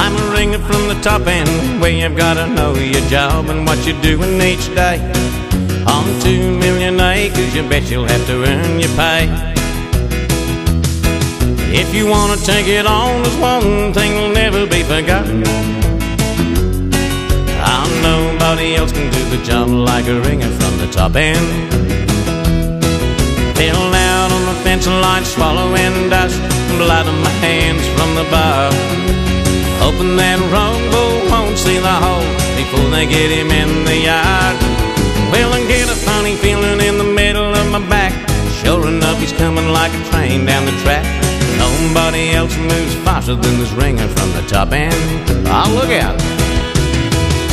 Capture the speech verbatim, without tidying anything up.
I'm a ringer from the top end, where you've got to know your job and what you're doing each day. On two million acres, you bet you'll have to earn your pay. If you want to take it on, there's one thing will never be forgotten. Oh, nobody else can do the job like a ringer from the top end. Filled out on the fence line, swallowing dust, blood on my hands from the bar, hoping that rowboat won't see the hole before they get him in the yard. Well, I get a funny feeling in the middle of my back. Sure enough, he's coming like a train down the track. Nobody else moves faster than this ringer from the top end. Oh, look out!